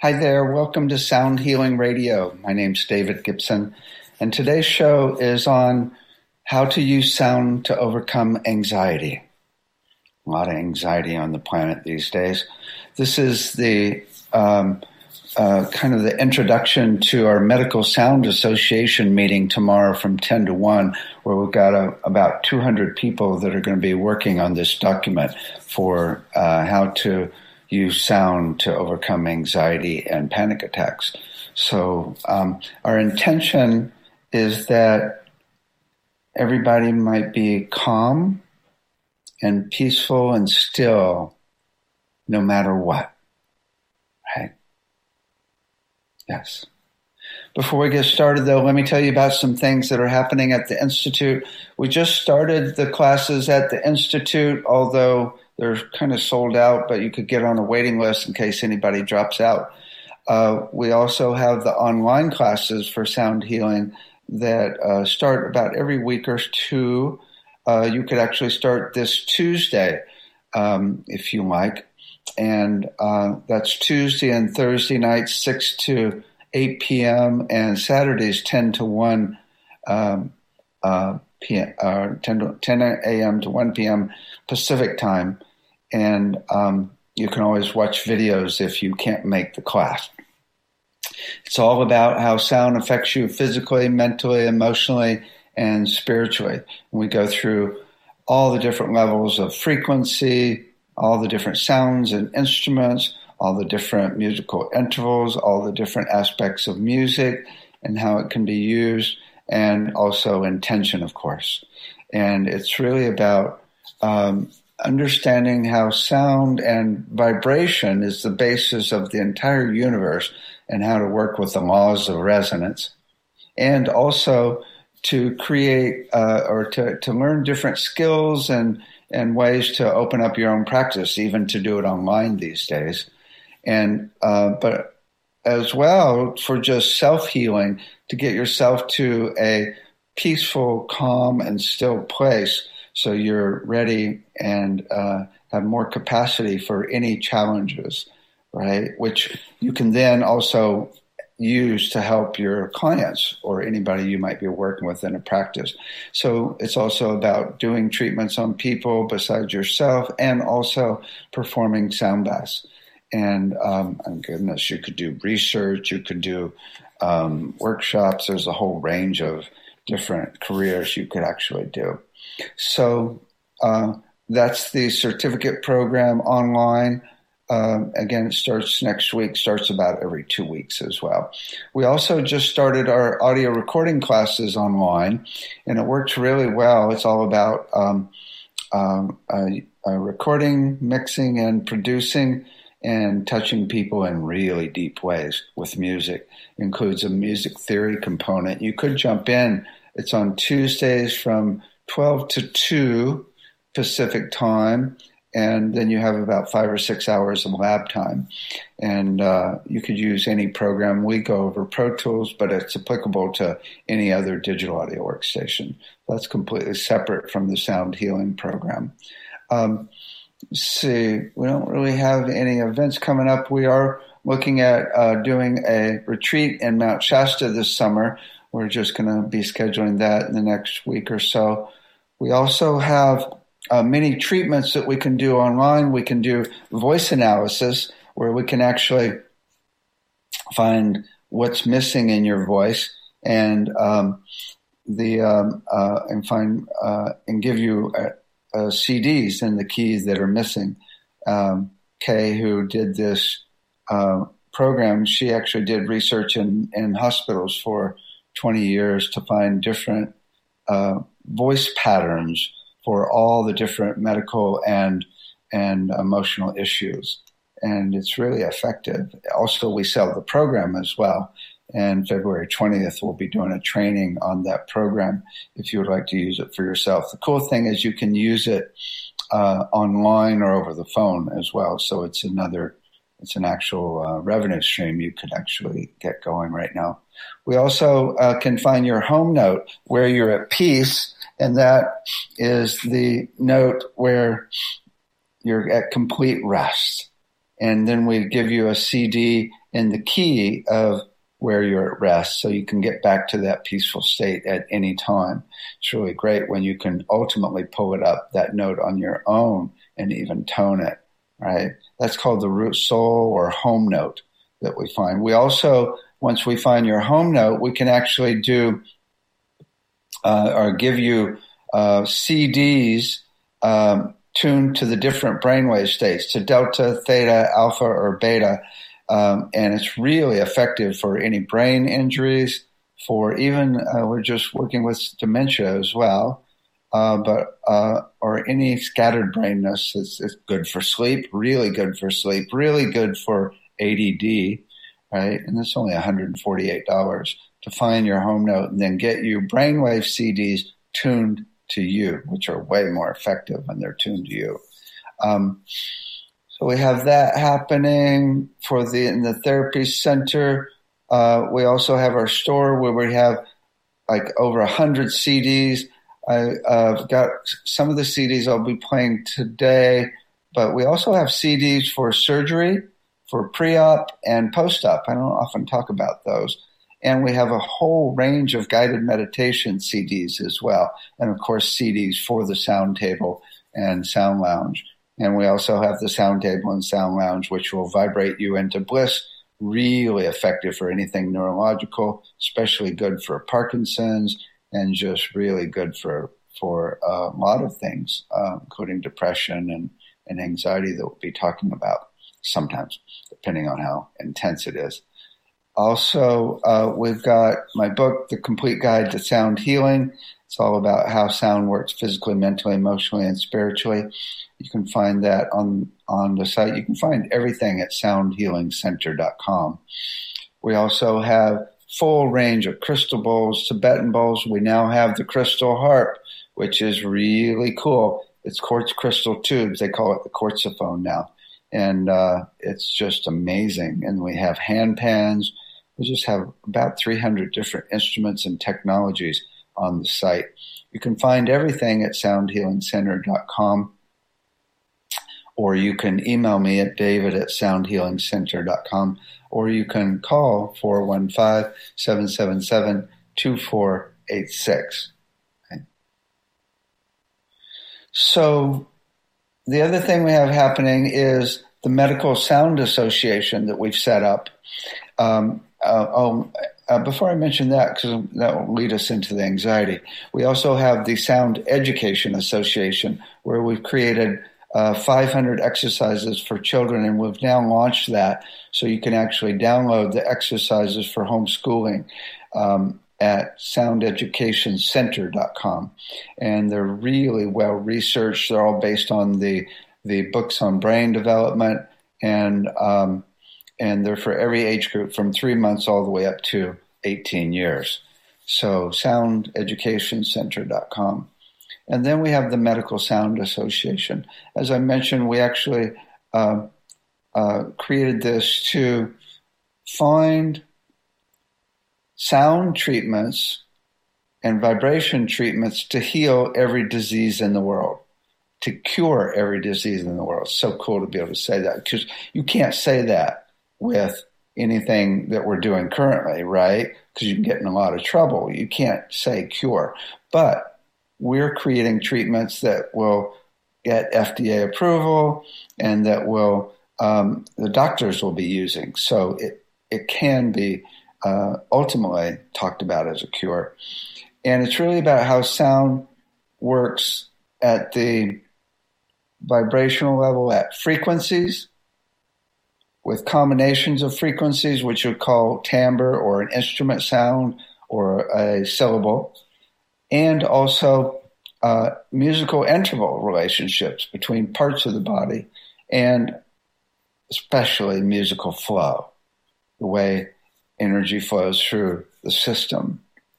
Hi there, welcome to Sound Healing Radio. My name's David Gibson, and today's show is on how to use sound to overcome anxiety. A lot of anxiety on the planet these days. This is the kind of the introduction to our Medical Sound Association meeting tomorrow from 10 to 1, where we've got about 200 people that are going to be working on this document for how to use sound to overcome anxiety and panic attacks. So our intention is that everybody might be calm and peaceful and still no matter what, right? Yes. Before we get started, though, let me tell you about some things that are happening at the Institute. We just started the classes at the Institute, although they're kind of sold out, but you could get on a waiting list in case anybody drops out. We also have the online classes for sound healing that start about every week or two. You could actually start this Tuesday if you like. And that's Tuesday and Thursday nights, 6 to 8 p.m., and Saturdays, 10 to 1 p.m., 10 a.m. to 1 p.m. Pacific time. And you can always watch videos if you can't make the class. It's all about how sound affects you physically, mentally, emotionally, and spiritually. We go through all the different levels of frequency, all the different sounds and instruments, all the different musical intervals, all the different aspects of music and how it can be used, and also intention, of course. And it's really about understanding how sound and vibration is the basis of the entire universe and how to work with the laws of resonance, and also to create or to learn different skills and ways to open up your own practice, even to do it online these days. And but as well for just self-healing, to get yourself to a peaceful, calm, and still place so you're ready and have more capacity for any challenges, right? Which you can then also use to help your clients or anybody you might be working with in a practice. So it's also about doing treatments on people besides yourself, and also performing sound baths. And goodness, you could do research, you could do workshops. There's a whole range of different careers you could actually do. So that's the certificate program online. Again, it starts next week, starts about every 2 weeks as well. We also just started our audio recording classes online, and it works really well. It's all about recording, mixing, and producing, and touching people in really deep ways with music. It includes a music theory component. You could jump in. It's on Tuesdays from 12 to 2 Pacific time, and then you have about 5 or 6 hours of lab time. And you could use any program. We go over Pro Tools, but it's applicable to any other digital audio workstation. That's completely separate from the sound healing program. See, we don't really have any events coming up. We are looking at doing a retreat in Mount Shasta this summer. We're just going to be scheduling that in the next week or so. We also have many treatments that we can do online. We can do voice analysis, where we can actually find what's missing in your voice and give you CDs and the keys that are missing. Kay, who did this program, she actually did research in hospitals for 20 years to find different voice patterns for all the different medical and emotional issues. And it's really effective. Also, we sell the program as well. And February 20th, we'll be doing a training on that program if you would like to use it for yourself. The cool thing is you can use it online or over the phone as well. So it's an actual revenue stream you could actually get going right now. We also can find your home note where you're at peace, and that is the note where you're at complete rest. and then we give you a CD in the key of where you're at rest, so you can get back to that peaceful state at any time. It's really great when you can ultimately pull it up, that note on your own, and even tone it, right? That's called the root soul or home note that we find. We also, once we find your home note, we can actually do or give you CDs tuned to the different brainwave states, to delta, theta, alpha, or beta. And it's really effective for any brain injuries, for even, we're just working with dementia as well, or any scattered brainness. It's good for sleep, really good for sleep, really good for ADD, right? And it's only $148 to find your home note and then get you brainwave CDs tuned to you, which are way more effective when they're tuned to you. So we have that happening in the therapy center. We also have our store where we have like over 100 CDs. I've got some of the CDs I'll be playing today, but we also have CDs for surgery, for pre-op and post-op. I don't often talk about those. And we have a whole range of guided meditation CDs as well. And of course, CDs for the Sound Table and Sound Lounge. And we also have the Sound Table and Sound Lounge, which will vibrate you into bliss. Really effective for anything neurological, especially good for Parkinson's, and just really good for a lot of things, including depression and anxiety that we'll be talking about sometimes, depending on how intense it is. Also, we've got my book, The Complete Guide to Sound Healing. It's all about how sound works physically, mentally, emotionally, and spiritually. You can find that on the site. You can find everything at soundhealingcenter.com. We also have full range of crystal bowls, Tibetan bowls. We now have the crystal harp, which is really cool. It's quartz crystal tubes. They call it the quartzophone now. And it's just amazing. And we have hand pans. We just have about 300 different instruments and technologies on the site. You can find everything at soundhealingcenter.com, or you can email me at david@soundhealingcenter.com, or you can call 415-777-2486. Okay. So the other thing we have happening is the Medical Sound Association that we've set up. Before I mention that, because that will lead us into the anxiety, we also have the Sound Education Association, where we've created 500 exercises for children, and we've now launched that so you can actually download the exercises for homeschooling at soundeducationcenter.com. And they're really well researched. They're all based on the books on brain development, and they're for every age group from 3 months all the way up to 18 years. So soundeducationcenter.com. And then we have the Medical Sound Association. As I mentioned, we actually created this to find sound treatments and vibration treatments to heal every disease in the world, to cure every disease in the world. It's so cool to be able to say that, because you can't say that with anything that we're doing currently, right? Because you can get in a lot of trouble. You can't say cure. But we're creating treatments that will get FDA approval and that will the doctors will be using. So it can be ultimately talked about as a cure. And it's really about how sound works at the vibrational level, at frequencies, with combinations of frequencies, which you call timbre or an instrument sound or a syllable, and also musical interval relationships between parts of the body, and especially musical flow, the way energy flows through the system.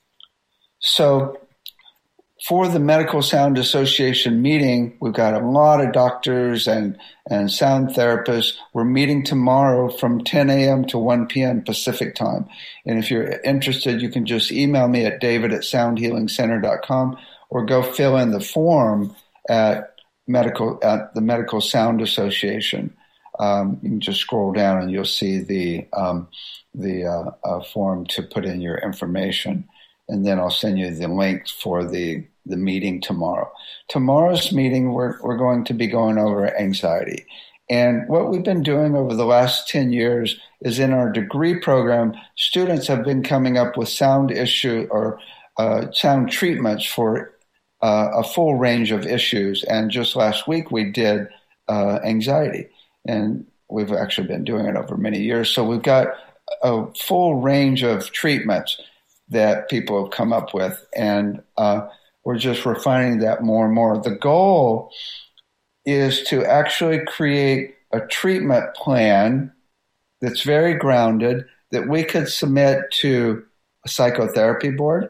So for the Medical Sound Association meeting, we've got a lot of doctors and sound therapists. We're meeting tomorrow from 10 a.m. to 1 p.m. Pacific time. And if you're interested, you can just email me at david@soundhealingcenter.com or go fill in the form at the Medical Sound Association. You can just scroll down and you'll see the form to put in your information. And then I'll send you the link for the meeting tomorrow. Tomorrow's meeting, we're going to be going over anxiety. And what we've been doing over the last 10 years is in our degree program, students have been coming up with sound treatments for a full range of issues. And just last week we did anxiety. And we've actually been doing it over many years. So we've got a full range of treatments that people have come up with. And we're just refining that more and more. The goal is to actually create a treatment plan that's very grounded that we could submit to a psychotherapy board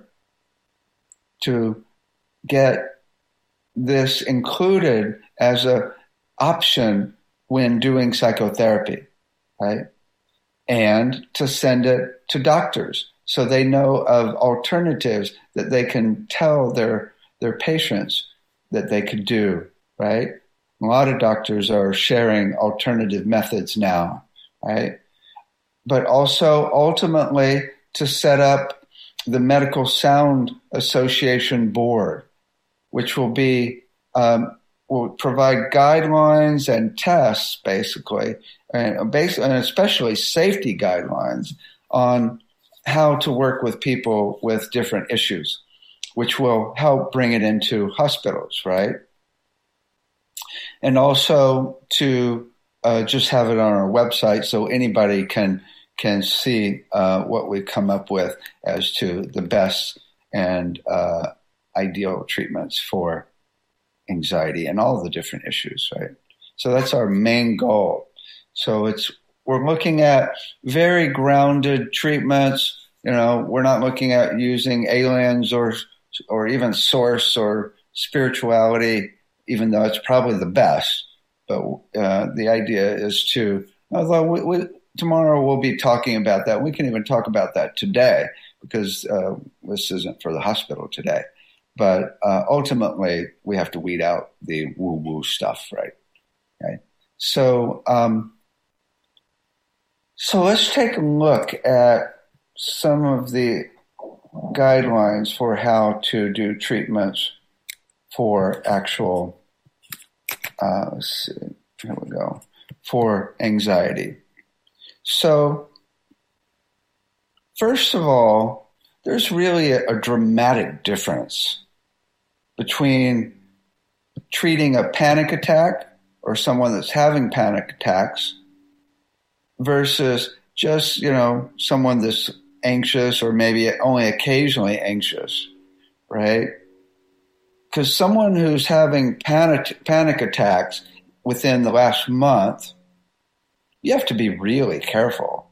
to get this included as an option when doing psychotherapy, right? And to send it to doctors so they know of alternatives that they can tell their patients that they could do, right? A lot of doctors are sharing alternative methods now, right? But also ultimately to set up the Medical Sound Association board, which will provide guidelines and tests, basically, and especially safety guidelines on how to work with people with different issues, which will help bring it into hospitals, right? And also to just have it on our website so anybody can see what we've come up with as to the best and ideal treatments for anxiety and all the different issues, right? So that's our main goal. So we're looking at very grounded treatments. We're not looking at using aliens or even source or spirituality, even though it's probably the best. But the idea is although tomorrow we'll be talking about that. We can even talk about that today because this isn't for the hospital today. But ultimately, we have to weed out the woo-woo stuff, right? Okay. So let's take a look at some of the guidelines for how to do treatments for actual, let's see, here we go, for anxiety. So first of all, there's really a dramatic difference between treating a panic attack or someone that's having panic attacks versus just, someone that's anxious or maybe only occasionally anxious, right? Because someone who's having panic attacks within the last month, you have to be really careful,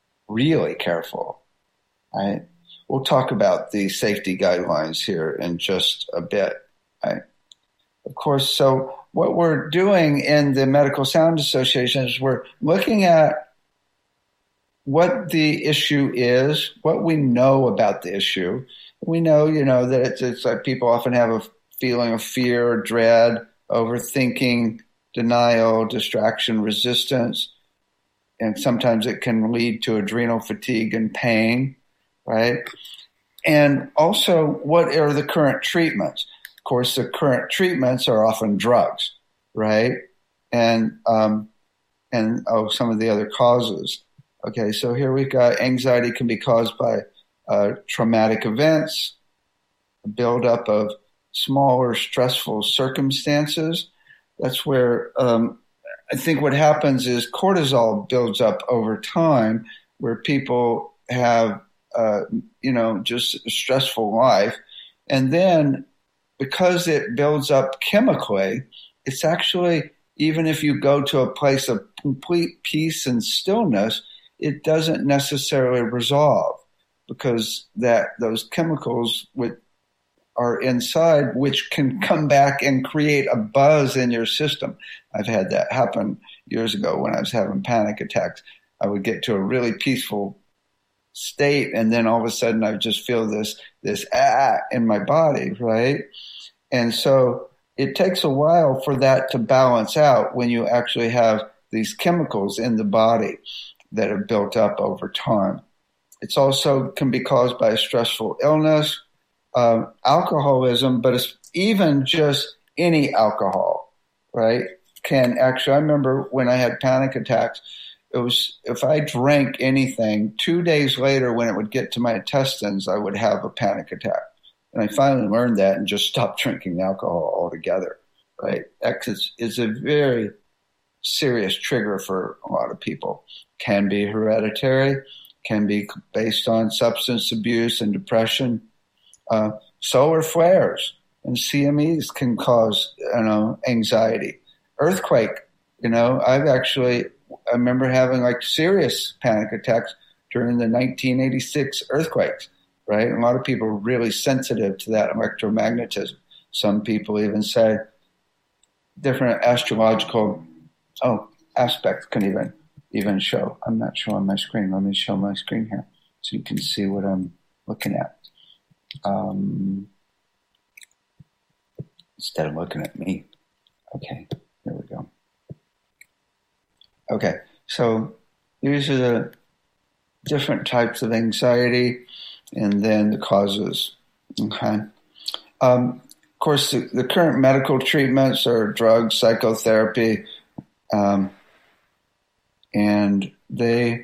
right? We'll talk about the safety guidelines here in just a bit, right? Of course, so what we're doing in the Medical Sound Association is we're looking at what the issue is, what we know about the issue. We know, that it's like people often have a feeling of fear, dread, overthinking, denial, distraction, resistance, and sometimes it can lead to adrenal fatigue and pain, right? And also, what are the current treatments? Of course, the current treatments are often drugs, right? And some of the other causes. Okay, so here we've got anxiety can be caused by traumatic events, a buildup of smaller stressful circumstances. That's where I think what happens is cortisol builds up over time where people have, just a stressful life. And then because it builds up chemically, it's actually, even if you go to a place of complete peace and stillness, it doesn't necessarily resolve because those chemicals are inside, which can come back and create a buzz in your system. I've had that happen years ago when I was having panic attacks. I would get to a really peaceful state, and then all of a sudden I would just feel this in my body, right? And so it takes a while for that to balance out when you actually have these chemicals in the body that have built up over time. It's also can be caused by a stressful illness, alcoholism, but it's even just any alcohol, right? Can actually, I remember when I had panic attacks, it was if I drank anything, 2 days later when it would get to my intestines, I would have a panic attack. And I finally learned that and just stopped drinking alcohol altogether, right? That is a very serious trigger for a lot of people. Can be hereditary, can be based on substance abuse and depression. Solar flares and CMEs can cause, anxiety. Earthquake, I remember having like serious panic attacks during the 1986 earthquakes, right? And a lot of people are really sensitive to that electromagnetism. Some people even say different astrological aspects can even show. I'm not showing my screen. Let me show my screen here so you can see what I'm looking at. Instead of looking at me. Okay, here we go. Okay, so these are the different types of anxiety and then the causes. Okay. Of course, the current medical treatments are drugs, psychotherapy, and they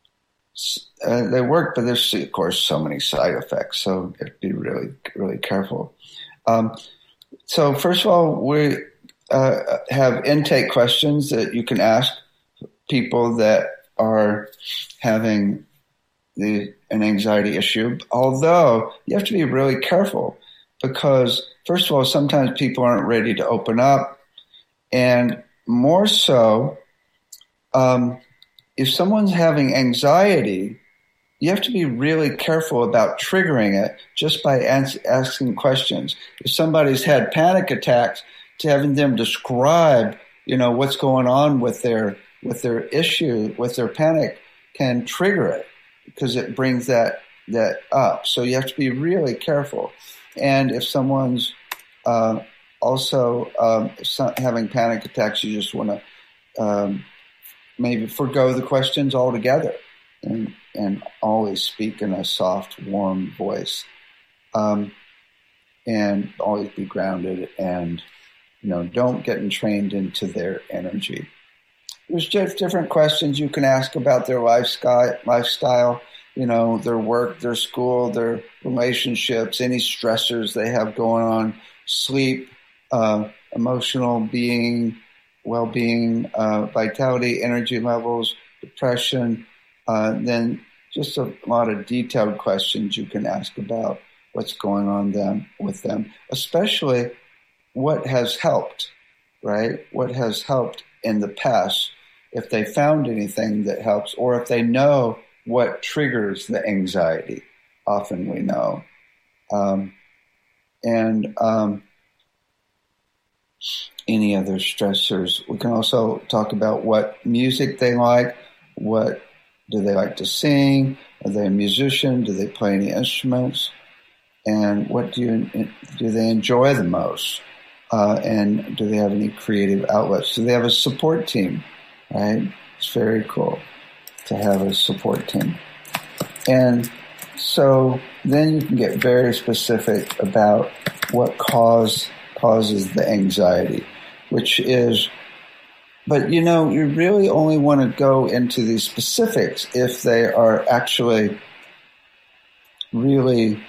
work, but there's, of course, so many side effects, so you have to be really, really careful. So first of all, we have intake questions that you can ask people that are having an anxiety issue, although you have to be really careful because, first of all, sometimes people aren't ready to open up, and more so, if someone's having anxiety, you have to be really careful about triggering it just by asking questions. If somebody's had panic attacks, to having them describe, what's going on with their issue, with their panic, can trigger it because it brings that up. So you have to be really careful. And if someone's also having panic attacks, you just want to maybe forgo the questions altogether and always speak in a soft, warm voice, and always be grounded and, don't get entrained into their energy. There's just different questions you can ask about their lifestyle, their work, their school, their relationships, any stressors they have going on, sleep, emotional being, well-being, vitality, energy levels, depression, then just a lot of detailed questions you can ask about what's going on with them, especially what has helped, right? What has helped in the past, if they found anything that helps, or if they know what triggers the anxiety. Often we know. And any other stressors. We can also talk about what music they like, what do they like to sing, are they a musician, do they play any instruments, and what do they enjoy the most, and do they have any creative outlets? Do they have a support team, right? It's very cool to have a support team. And so then you can get very specific about what causes the anxiety, which is, but you really only want to go into these specifics if they are actually really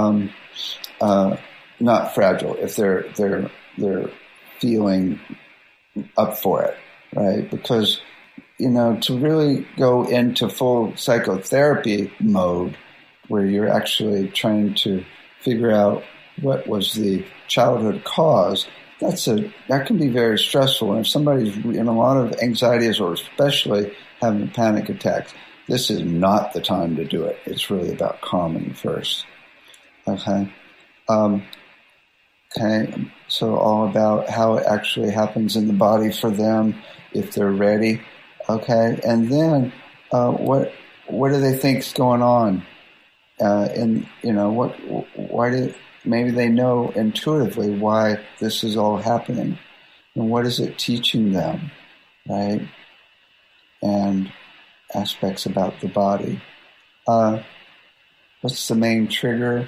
not fragile, if they're feeling up for it, right? Because to really go into full psychotherapy mode where you're actually trying to figure out what was the childhood cause, that can be very stressful. And if somebody's in a lot of anxieties or especially having panic attacks, this is not the time to do it. It's really about calming first. Okay. So all about how it actually happens in the body for them if they're ready. Okay. And then what do they think's going on? Maybe they know intuitively why this is all happening, and what is it teaching them, right? and aspects about the body. What's the main trigger?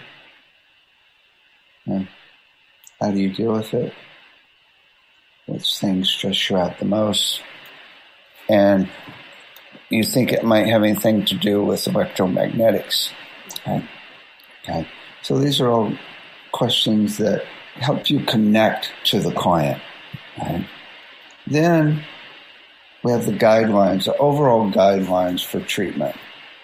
And how do you deal with it? Which things stress you out the most? And you think it might have anything to do with electromagnetics. Okay. So these are all questions that help you connect to the client. Right? Then we have the guidelines, the overall guidelines for treatment.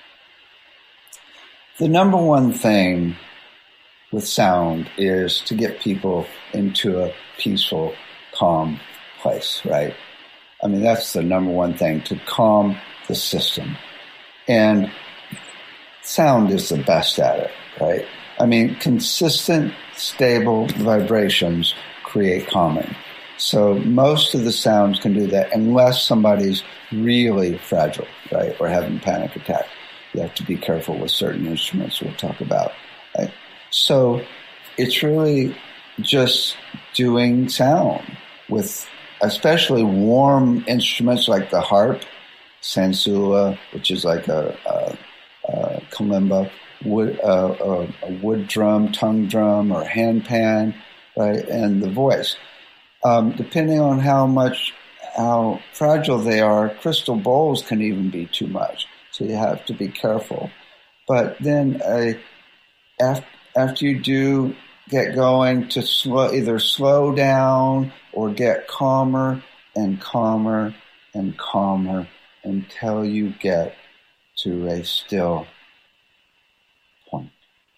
The number one thing with sound is to get people into a peaceful, calm place, right? I mean, that's the number one thing, to calm the system. And sound is the best at it, right? I mean, consistent, stable vibrations create calming. So most of the sounds can do that unless somebody's really fragile, right, or having a panic attack. You have to be careful with certain instruments we'll talk about. Right? So it's really just doing sound with especially warm instruments like the harp, sansula, which is like a kalimba, a wood drum, tongue drum, or handpan, right, and the voice. Depending on how fragile they are, crystal bowls can even be too much. So you have to be careful. But then after you do get going, to either slow down or get calmer and calmer and calmer until you get to a still point.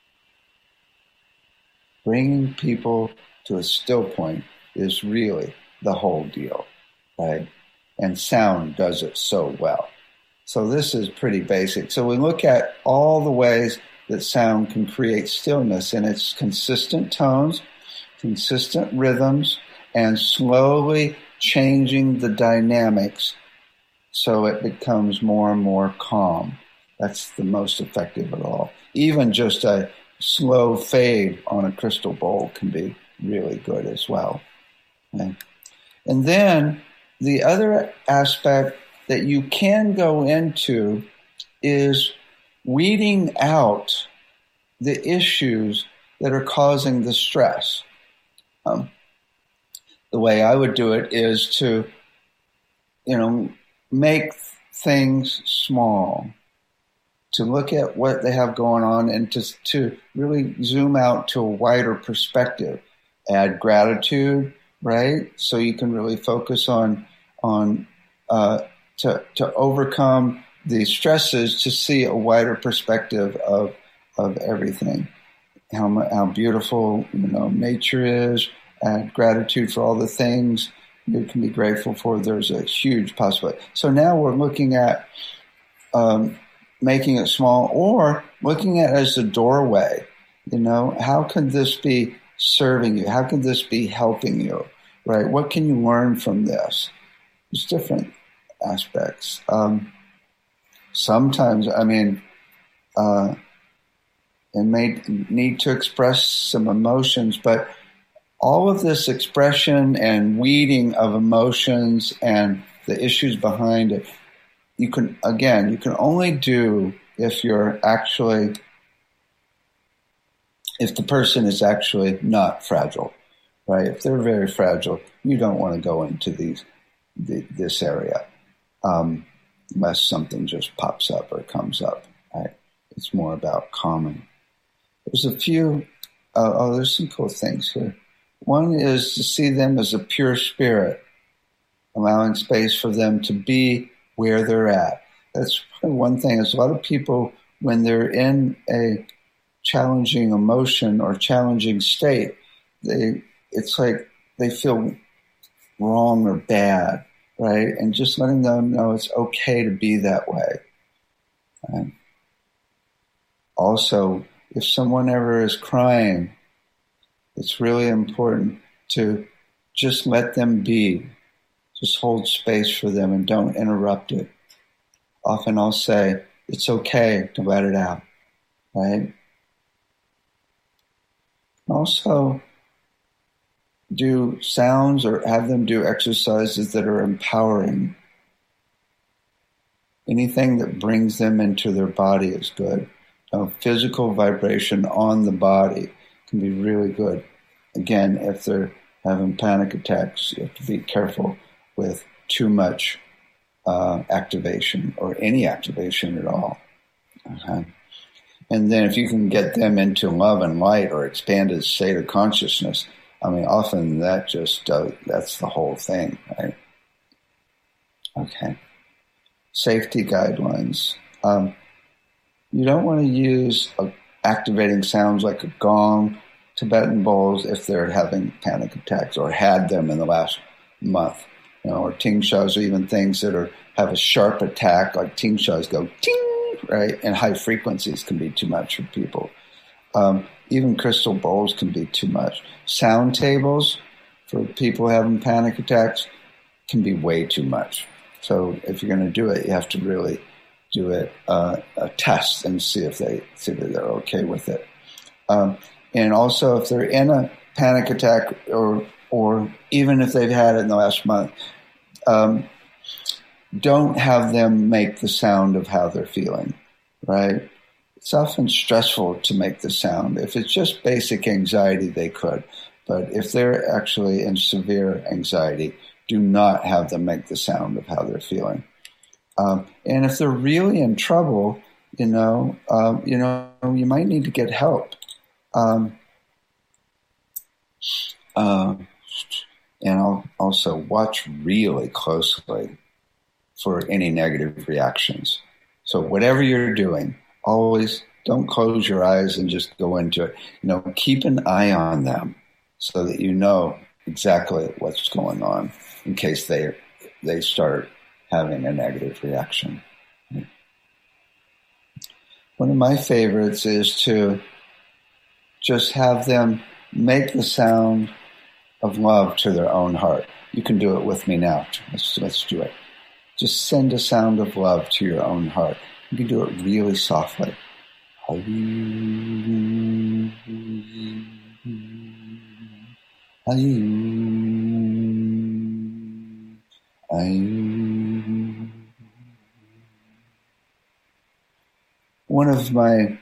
Bringing people to a still point is really the whole deal, right? And sound does it so well. So this is pretty basic. So we look at all the ways that sound can create stillness, and it's consistent tones, consistent rhythms, and slowly changing the dynamics so it becomes more and more calm. That's the most effective of all. Even just a slow fade on a crystal bowl can be really good as well. Okay? And then the other aspect that you can go into is weeding out the issues that are causing the stress. The way I would do it is to, make things small, to look at what they have going on and to really zoom out to a wider perspective. Add gratitude, right? So you can really focus on to overcome the stresses, to see a wider perspective of everything. How beautiful, nature is. Add gratitude for all the things you can be grateful for. There's a huge possibility. So now we're looking at making it small, or looking at it as a doorway. How can this be serving you? How can this be helping you? Right? What can you learn from this? There's different aspects. Sometimes, it may need to express some emotions, but all of this expression and weeding of emotions and the issues behind it, you can only do if the person is actually not fragile, right? If they're very fragile, you don't want to go into this area unless something just pops up or comes up, right? It's more about calming. There's a few, there's some cool things here. One is to see them as a pure spirit, allowing space for them to be where they're at. That's one thing. There's a lot of people, when they're in a challenging emotion or challenging state, it's like they feel wrong or bad, right? And just letting them know it's okay to be that way. Right? Also, if someone ever is crying, it's really important to just let them be. Just hold space for them and don't interrupt it. Often I'll say, it's okay to let it out, right? Also, do sounds or have them do exercises that are empowering. Anything that brings them into their body is good. Physical vibration on the body can be really good. Again, if they're having panic attacks, you have to be careful with too much activation or any activation at all. Okay. And then if you can get them into love and light or expanded state of consciousness, I mean, often that just that's the whole thing, right? Okay. Safety guidelines. You don't want to use activating sounds like a gong, Tibetan bowls, if they're having panic attacks or had them in the last month. Or tingshas, or even things that have a sharp attack, like tingshas go ting, right? And high frequencies can be too much for people. Even crystal bowls can be too much. Sound tables for people having panic attacks can be way too much. So if you're going to do it, you have to really do it a test and see that they're okay with it. And also, if they're in a panic attack, or even if they've had it in the last month, don't have them make the sound of how they're feeling, right? It's often stressful to make the sound. If it's just basic anxiety, they could. But if they're actually in severe anxiety, do not have them make the sound of how they're feeling. And if they're really in trouble, you might need to get help. And I'll also watch really closely for any negative reactions. So whatever you're doing, always don't close your eyes and just go into it. Keep an eye on them so that you know exactly what's going on in case they start having a negative reaction. One of my favorites is to just have them make the sound of love to their own heart. You can do it with me now. Let's do it. Just send a sound of love to your own heart. You can do it really softly. One of my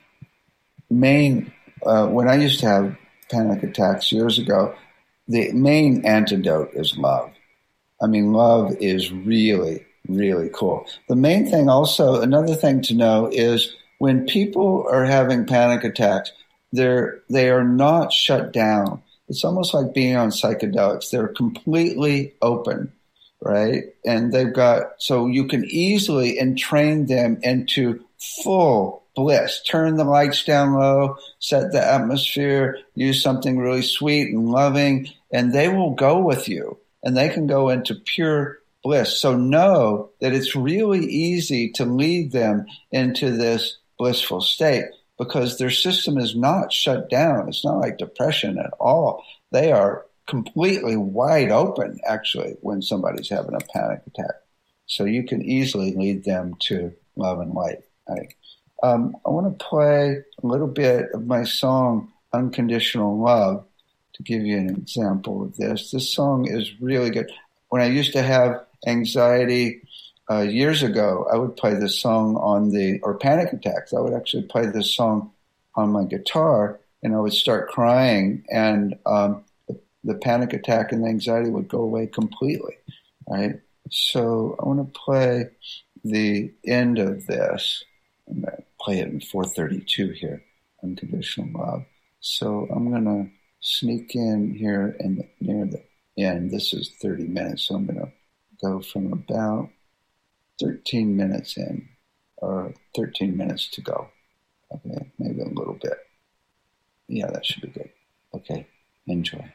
main, when I used to have panic attacks years ago, the main antidote is love. I mean, love is really, really cool. The main thing also, another thing to know is when people are having panic attacks, they are not shut down. It's almost like being on psychedelics. They're completely open, right? And so you can easily entrain them into full bliss. Turn the lights down low, set the atmosphere, use something really sweet and loving, and they will go with you. And they can go into pure bliss. So know that it's really easy to lead them into this blissful state because their system is not shut down. It's not like depression at all. They are completely wide open, actually, when somebody's having a panic attack. So you can easily lead them to love and light. Right? I want to play a little bit of my song, Unconditional Love, to give you an example of this. This song is really good. When I used to have anxiety years ago, I would play this song or panic attacks. I would actually play this song on my guitar, and I would start crying, and the panic attack and the anxiety would go away completely, right? So I want to play the end of this. I'm going to play it in 432 here, Unconditional Love. So I'm going to sneak in here and near the end. This is 30 minutes, so I'm going to go from about 13 minutes in, or 13 minutes to go. Okay, maybe a little bit. Yeah, that should be good. Okay, enjoy.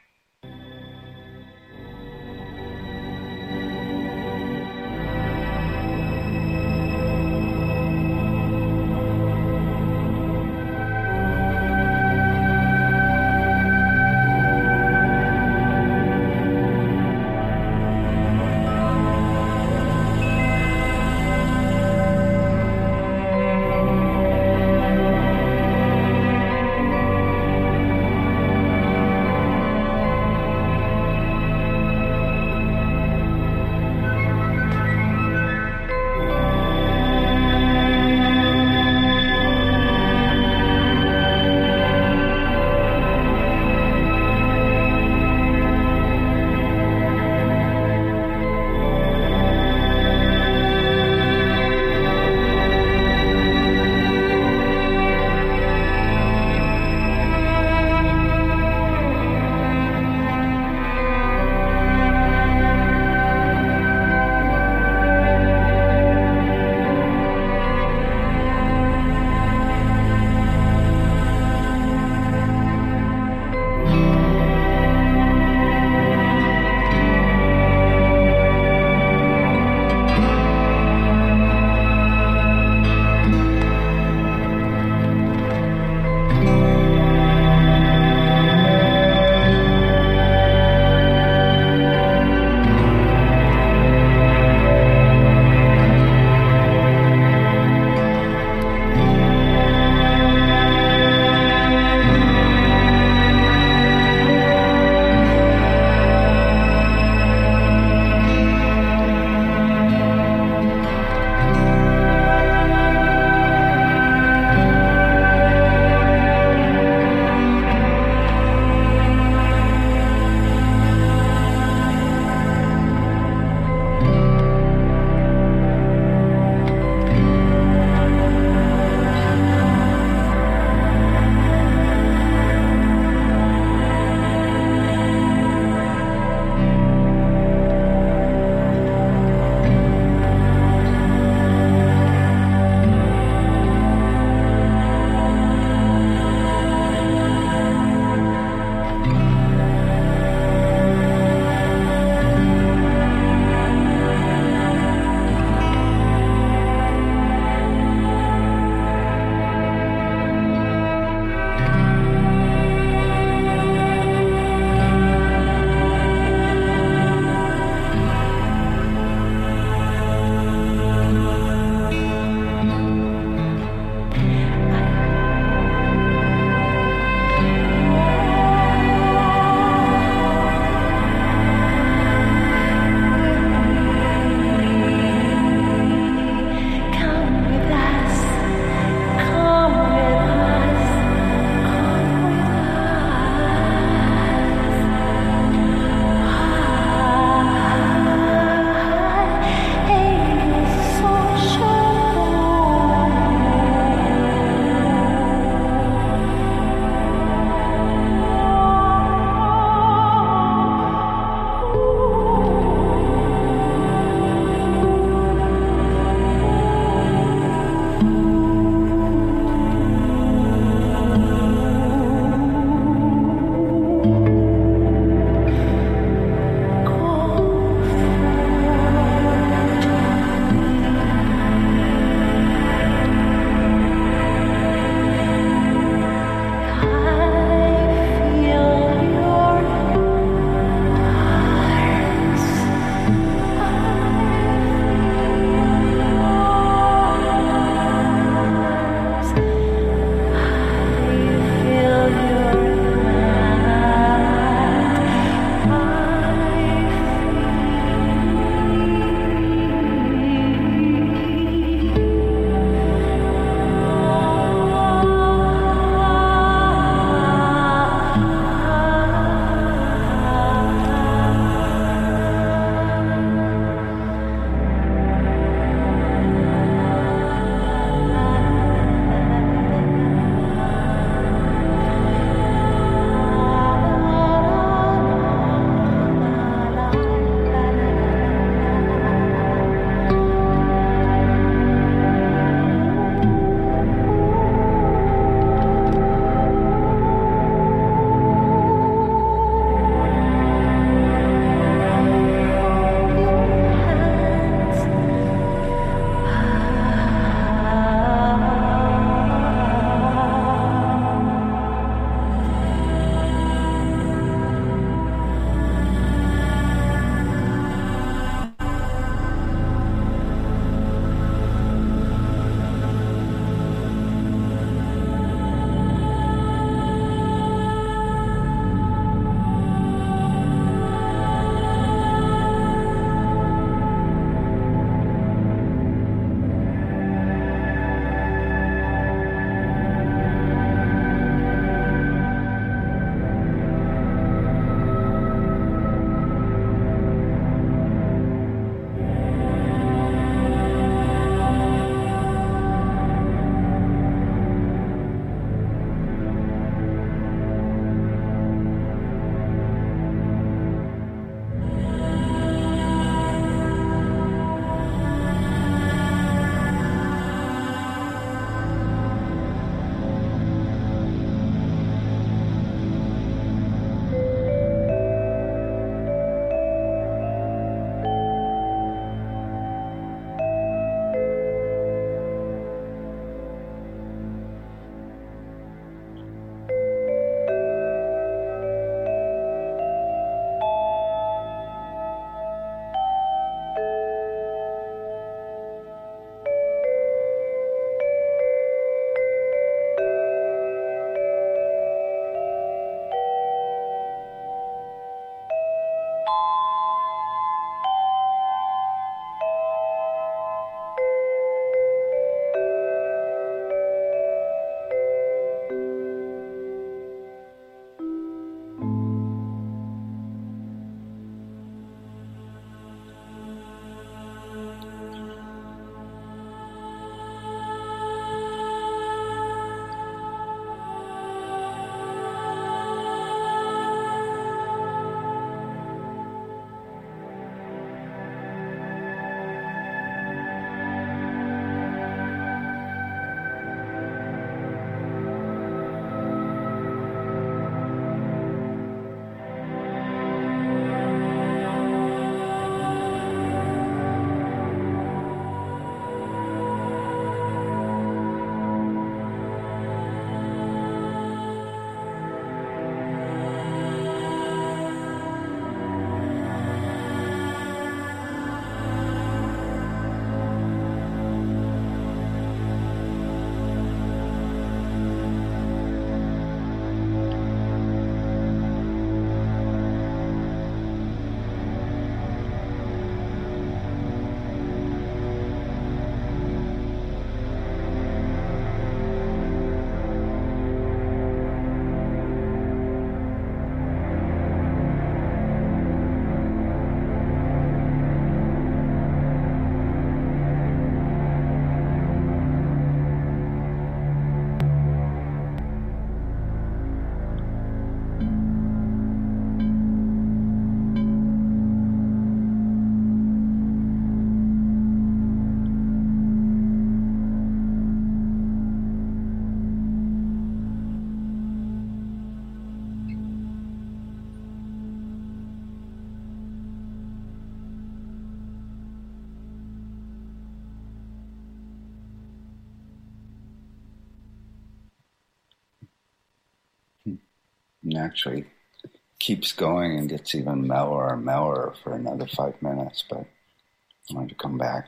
and actually keeps going and gets even mellower and mellower for another 5 minutes, but I wanted to come back.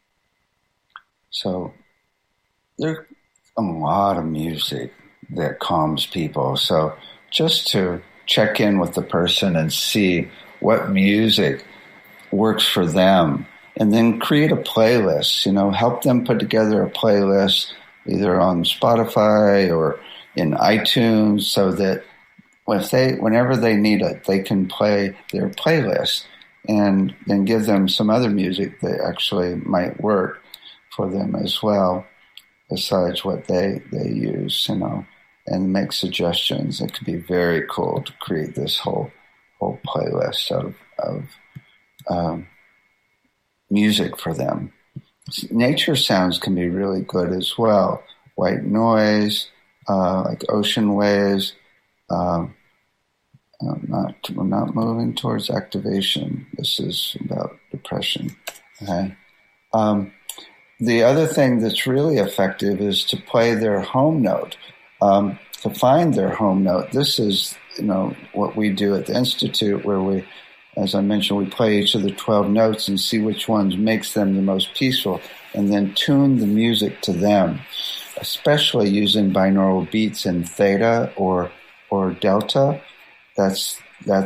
So there's a lot of music that calms people. So just to check in with the person and see what music works for them, and then create a playlist, help them put together a playlist either on Spotify or in iTunes, so that whenever they need it, they can play their playlist, and then give them some other music that actually might work for them as well, besides what they use, and make suggestions. It could be very cool to create this whole playlist of music for them. Nature sounds can be really good as well. White noise, like ocean waves. We're not moving towards activation. This is about depression. Okay. The other thing that's really effective is to play their home note. To find their home note. This is, what we do at the Institute, where we, as I mentioned, we play each of the 12 notes and see which ones makes them the most peaceful, and then tune the music to them, especially using binaural beats in theta or delta. That's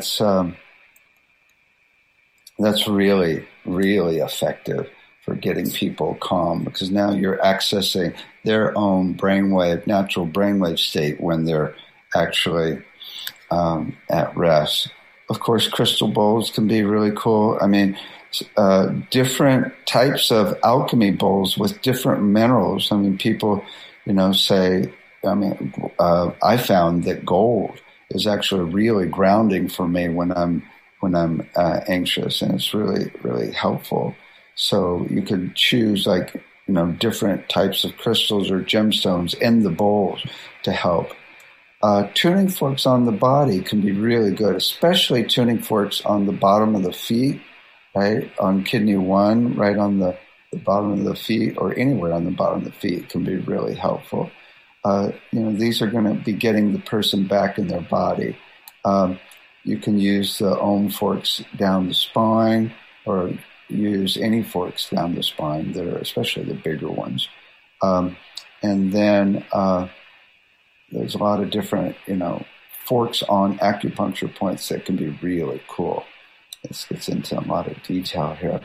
really, really effective for getting people calm, because now you're accessing their own natural brainwave state when they're actually at rest. Of course, crystal bowls can be really cool. I mean, different types of alchemy bowls with different minerals. I mean, people, say, I found that gold is actually really grounding for me when I'm anxious, and it's really, really helpful. So you could choose different types of crystals or gemstones in the bowls to help. Tuning forks on the body can be really good, especially tuning forks on the bottom of the feet, right? On kidney 1, right on the bottom of the feet, or anywhere on the bottom of the feet can be really helpful. These are going to be getting the person back in their body. You can use the Om forks down the spine, or use any forks down the spine, that are especially the bigger ones. And then there's a lot of different, forks on acupuncture points that can be really cool. This gets into a lot of detail here.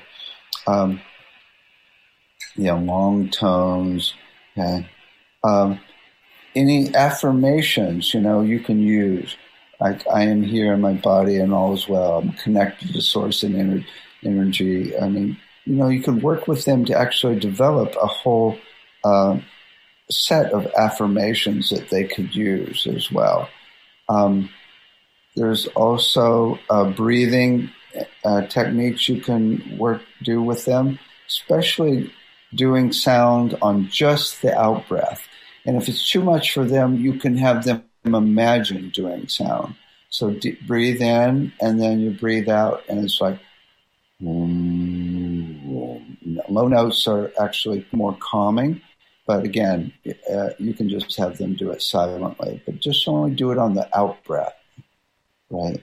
Long tones. Okay. Any affirmations, you can use. Like, I am here in my body and all is well. I'm connected to source and energy. I mean, you can work with them to actually develop a whole set of affirmations that they could use as well. There's also breathing techniques you can do with them, especially doing sound on just the out breath. And if it's too much for them, you can have them imagine doing sound. So breathe in, and then you breathe out, and it's like, low notes are actually more calming. But again, you can just have them do it silently, but just only do it on the out breath, right?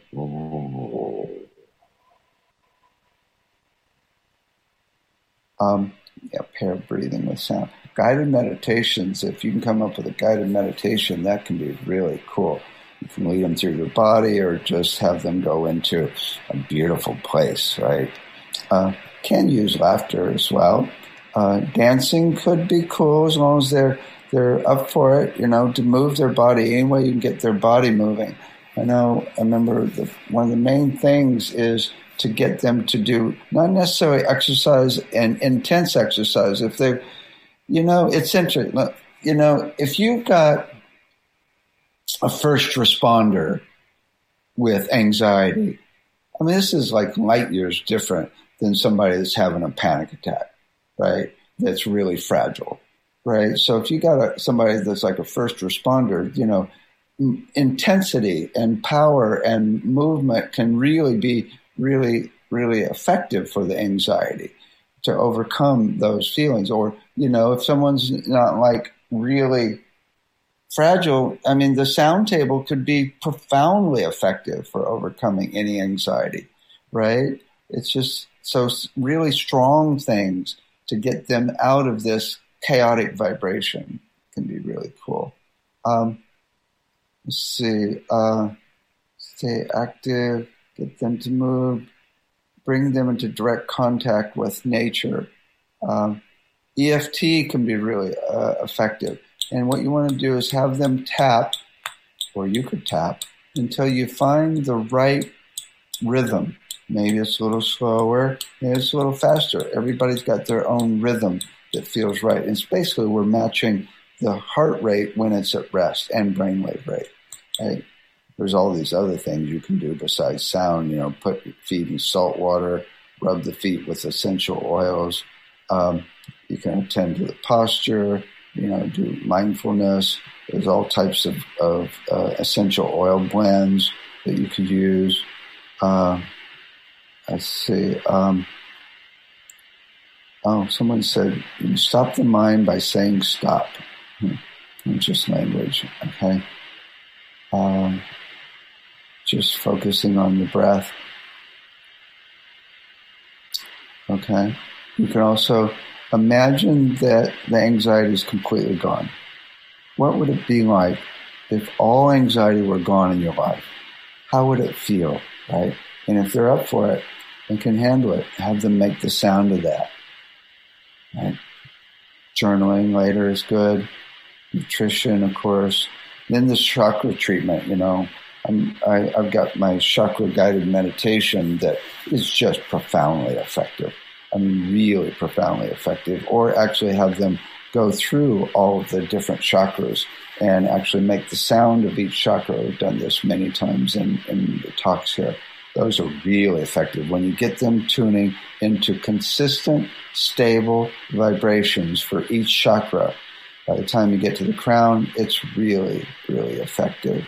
Pair breathing with sound. Guided meditations, if you can come up with a guided meditation, that can be really cool. You can lead them through your body, or just have them go into a beautiful place, right? Can use laughter as well. Dancing could be cool as long as they're up for it, to move their body any way you can get their body moving. I remember one of the main things is to get them to do not necessarily exercise and intense exercise. If they, it's interesting. If you've got a first responder with anxiety, I mean, this is like light years different than somebody that's having a panic attack, right? That's really fragile, right? So if you got somebody that's like a first responder, intensity and power and movement can really be really, really effective for the anxiety to overcome those feelings. Or, if someone's not like really fragile. I mean, the sound table could be profoundly effective for overcoming any anxiety, right? It's just so really strong things to get them out of this chaotic vibration can be really cool. Let's see. Stay active, get them to move, bring them into direct contact with nature. EFT can be really effective. And what you want to do is have them tap, or you could tap, until you find the right rhythm. Maybe it's a little slower, maybe it's a little faster. Everybody's got their own rhythm that feels right. And it's basically we're matching the heart rate when it's at rest and brainwave rate. Right? There's all these other things you can do besides sound. You know, put your feet in salt water, rub the feet with essential oils. You can attend to the posture. You know, do mindfulness. There's all types of essential oil blends that you could use. Let's see. Someone said, you stop the mind by saying stop. Just language, okay? Just focusing on the breath. Okay? You can also imagine that the anxiety is completely gone. What would it be like if all anxiety were gone in your life? How would it feel, right? And if they're up for it and can handle it, have them make the sound of that. Right? Journaling later is good. Nutrition, of course. Then the chakra treatment, you know. I've got my chakra guided meditation that is just profoundly effective. I mean, really profoundly effective. Or actually have them go through all of the different chakras and actually make the sound of each chakra. I've done this many times in the talks here. Those are really effective when you get them tuning into consistent, stable vibrations for each chakra. By the time you get to the crown, it's really, really effective.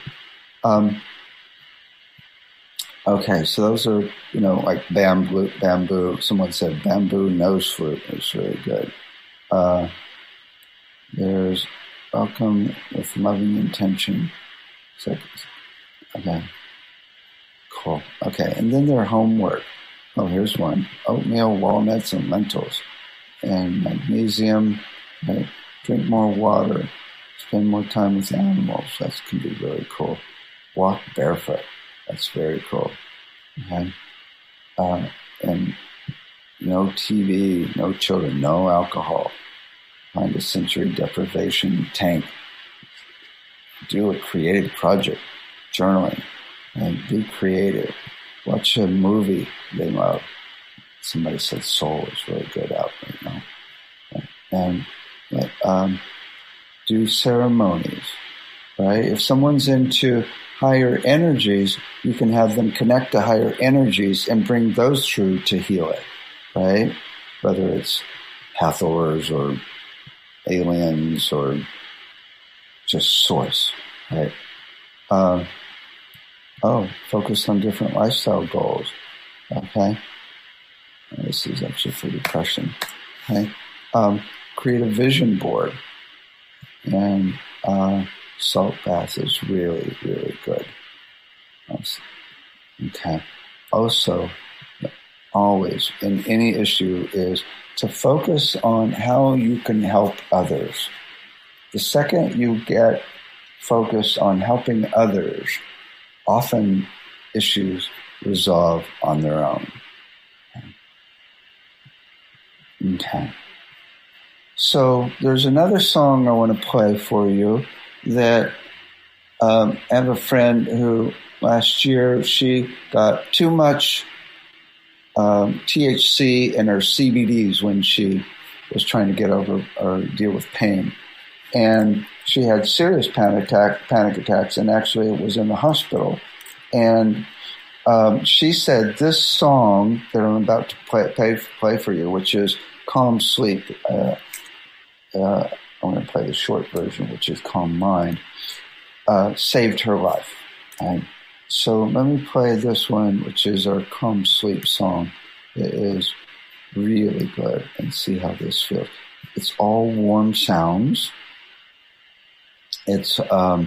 Okay, so those are, you know, like bamboo. Someone said bamboo nose flute is really good. There's welcome with loving intention. Okay. Cool. Okay, and then their homework. Oh, here's one. Oatmeal, walnuts, and lentils. And magnesium. Right? Drink more water. Spend more time with animals. That can be really cool. Walk barefoot. That's very cool. Okay? And no TV, no children, no alcohol. Find a sensory deprivation tank. Do a creative project. Journaling. And be creative. Watch a movie they love. Somebody said Soul is really good out right now. And do ceremonies, right? If someone's into higher energies, you can have them connect to higher energies and bring those through to heal it, right? Whether it's Hathors or aliens or just source, right? Focus on different lifestyle goals. Okay. This is actually for depression. Okay. Create a vision board. And salt bath is really, really good. Okay. Also, always in any issue is to focus on how you can help others. The second you get focused on helping others, often issues resolve on their own. Okay. So there's another song I want to play for you that I have a friend who last year she got too much THC in her CBDs when she was trying to get over or deal with pain. And she had serious panic attacks, and actually it was in the hospital. And she said this song that I'm about to play for you, which is Calm Sleep. I'm going to play the short version, which is Calm Mind, saved her life. And so let me play this one, which is our Calm Sleep song. It is really good, and see how this feels. It's all warm sounds. It's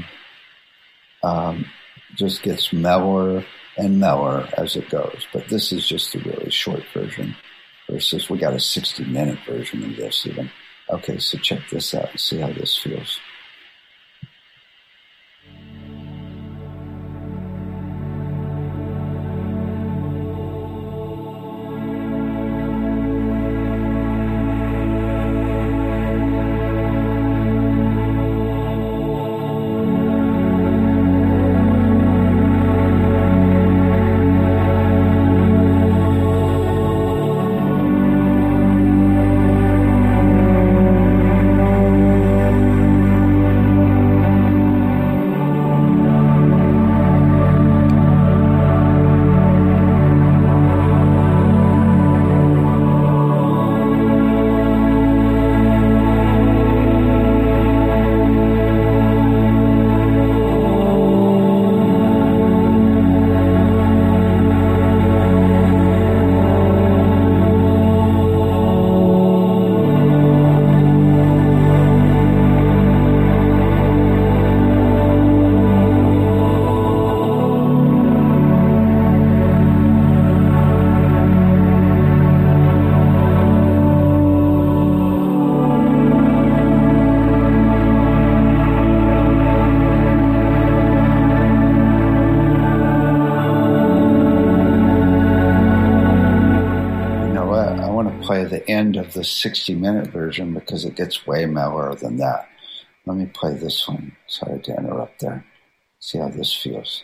just gets mellower and mellower as it goes. But this is just a really short version versus we got a 60-minute version of this even. Okay, so check this out and see how this feels. Play the end of the 60-minute version because it gets way mellower than that. Let me play this one. Sorry to interrupt there. See how this feels.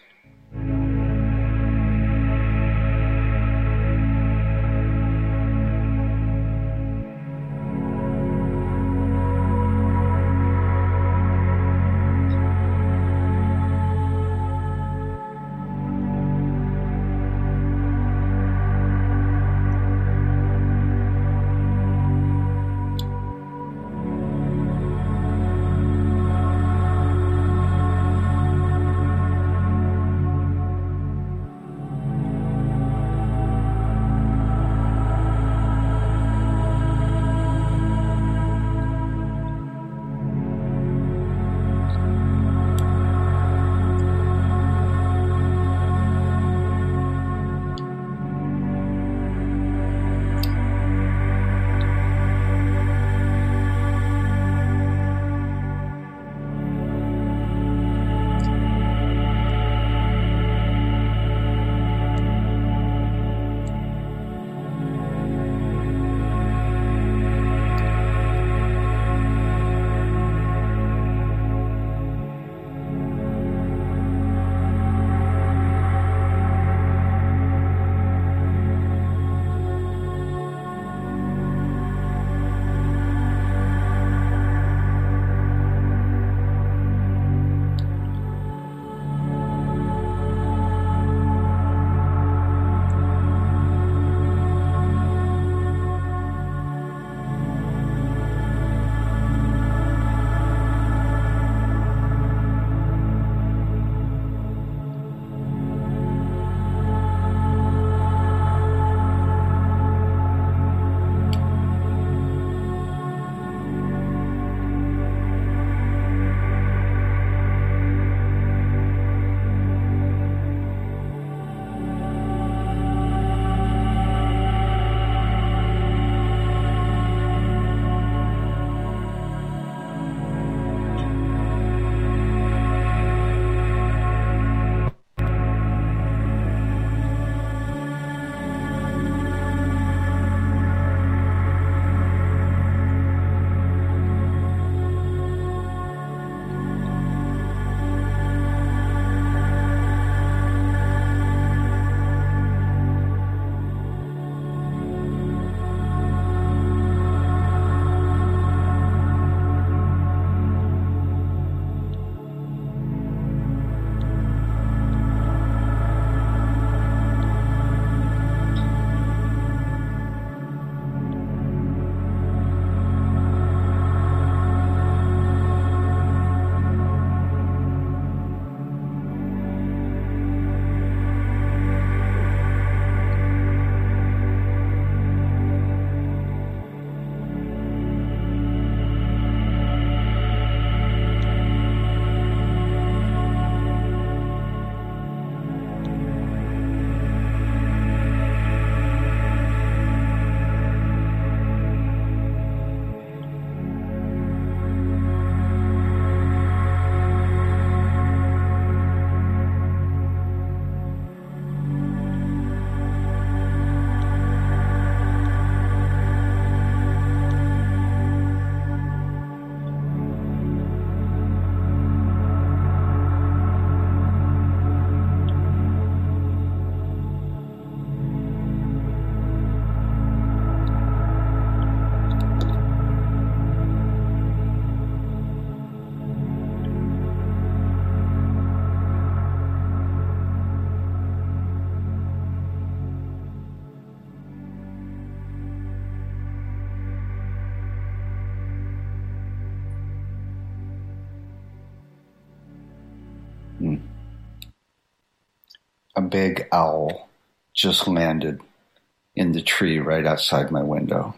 A big owl just landed in the tree right outside my window.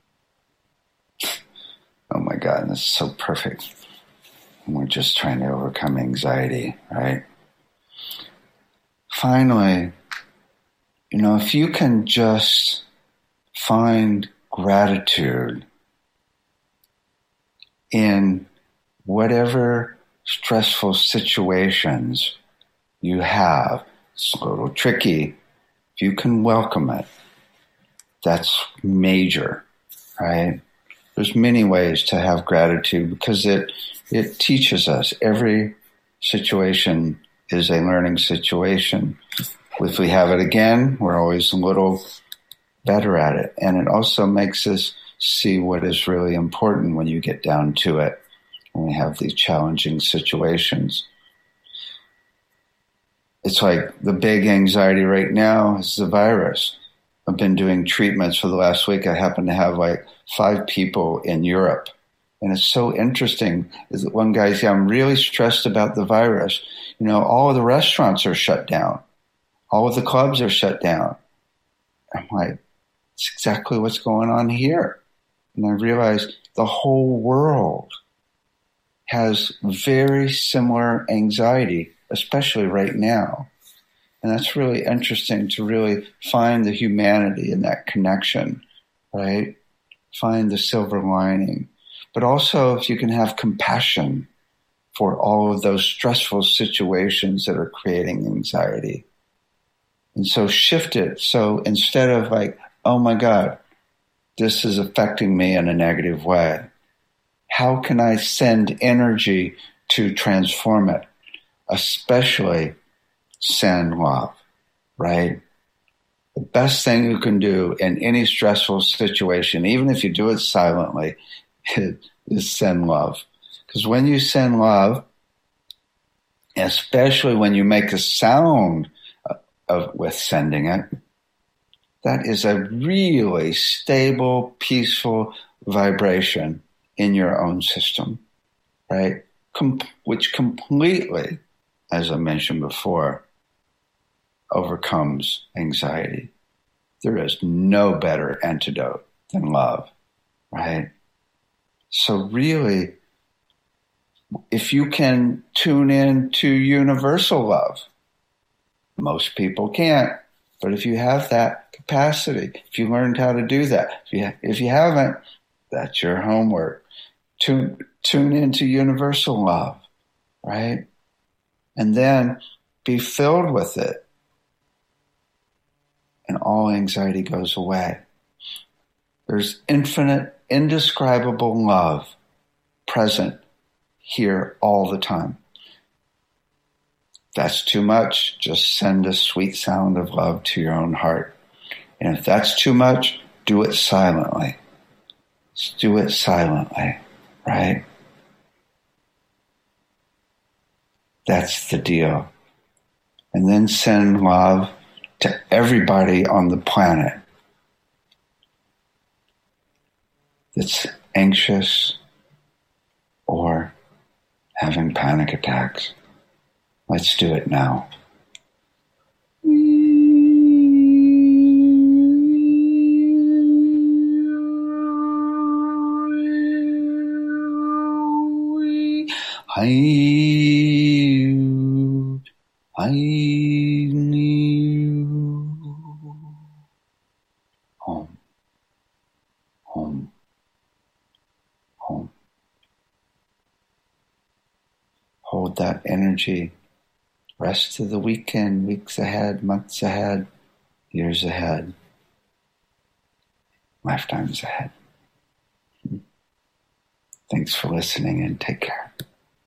Oh my God, that's so perfect. And we're just trying to overcome anxiety, right? Finally, if you can just find gratitude in whatever stressful situations you have, it's a little tricky. If you can welcome it, that's major, right? There's many ways to have gratitude because it teaches us. Every situation is a learning situation. If we have it again, we're always a little better at it. And it also makes us see what is really important when you get down to it, when we have these challenging situations. It's like the big anxiety right now is the virus. I've been doing treatments for the last week. I happen to have 5 people in Europe. And it's so interesting is that one guy said, I'm really stressed about the virus. All of the restaurants are shut down. All of the clubs are shut down. I'm like, it's exactly what's going on here. And I realized the whole world has very similar anxiety, especially right now. And that's really interesting to really find the humanity in that connection, right? Find the silver lining. But also if you can have compassion for all of those stressful situations that are creating anxiety. And so shift it. So instead of oh my God, this is affecting me in a negative way, how can I send energy to transform it? Especially send love, right? The best thing you can do in any stressful situation, even if you do it silently, is send love. Because when you send love, especially when you make a sound with sending it, that is a really stable, peaceful vibration in your own system, right? Which completely, as I mentioned before, overcomes anxiety. There is no better antidote than love, right? So really, if you can tune in to universal love, most people can't. But if you have that capacity, if you learned how to do that, if you haven't, that's your homework. Tune into universal love, right? And then be filled with it. And all anxiety goes away. There's infinite, indescribable love present here all the time. If that's too much, just send a sweet sound of love to your own heart. And if that's too much, do it silently. Just do it silently, right? That's the deal. And then send love to everybody on the planet that's anxious or having panic attacks. Let's do it now. Home, home, home. Hold that energy. Rest of the weekend, weeks ahead, months ahead, years ahead, lifetimes ahead. Thanks for listening and take care.